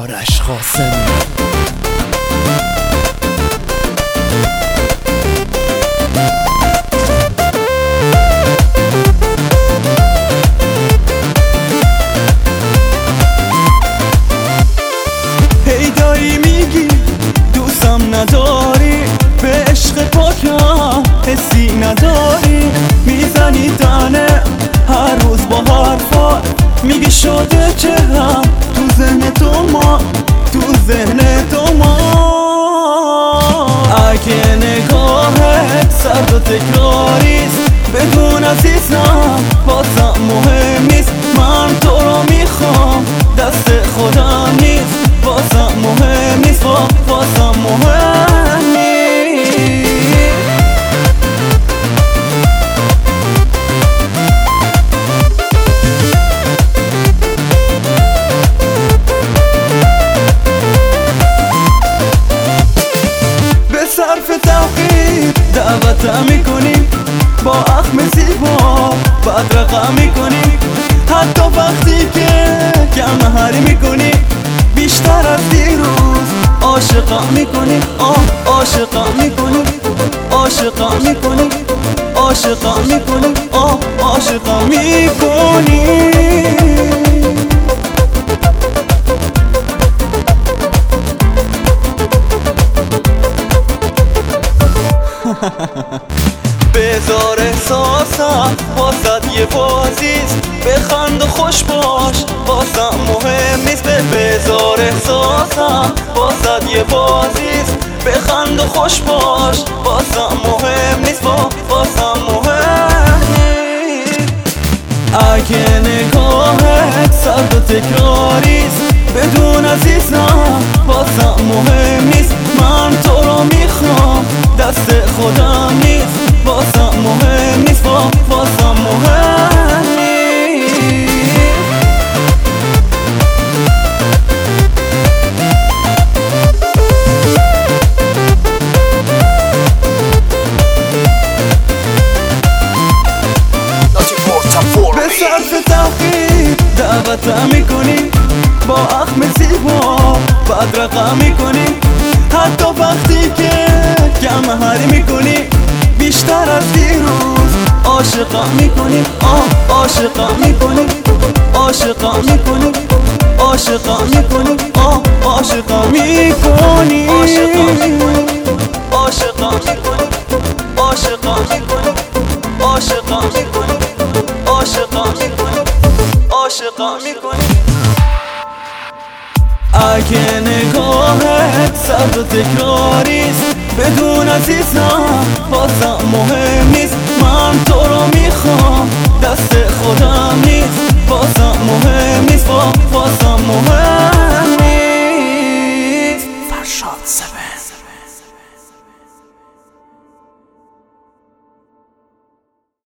آرش قاسمی. هی داری میگی دوستم نداری، به عشق پاکم حسی نداری، میزنی تنه هر روز با حرفا، میگی شده چهرم تو ذهن تو ما اگه نگاهت سرد و تکراریست، بدون عزیزم بازم مهم نیست. من تو رو میخوام دست خودم نیست، بازم مهم نیست، بازم مهم نیست. به صرف تحقیر دعوتم میکنی، با اخم زیبا بعد رقم میکنی، حتی وقتی که کم هری میکنی، بیشتر از دیروز عاشقم میکنی، عاشقم میکنی، عاشقم میکنی، عاشقم میکنی، عاشقم میکنی. بذار احساسم واسد یه بازیست، بخند و خوش باش واسم مهم نیست. بذار احساسم واسد یه بازیست، بخند و خوش باش واسم مهم نیست، واسم مهم نیست. اگه نگاهت سرد و تکراریست، بدون عزیزم واسم مهم نیست. من تو رو میخوام دست خودم نیست، واسم مهم نیست، واسم مهم نیست. به صرف تحقیر دعوتم میکنی، با اخم زیبا بعد رقم میکنی، حتی وقتی که کم هری میکنی، بیشتر از دیروز عاشقم میکنی، عاشقم میکنی، عاشقم میکنی، عاشقم میکنی، عاشقم میکنی، عاشقم میکنی، عاشقم میکنی، عاشقم میکنی، عاشقم میکنی، عاشقم میکنی، عاشقم میکنی. اگه نگاهت سرد و تکراریست، بدون عزیزم بازم مهم نیست. من تو رو میخوام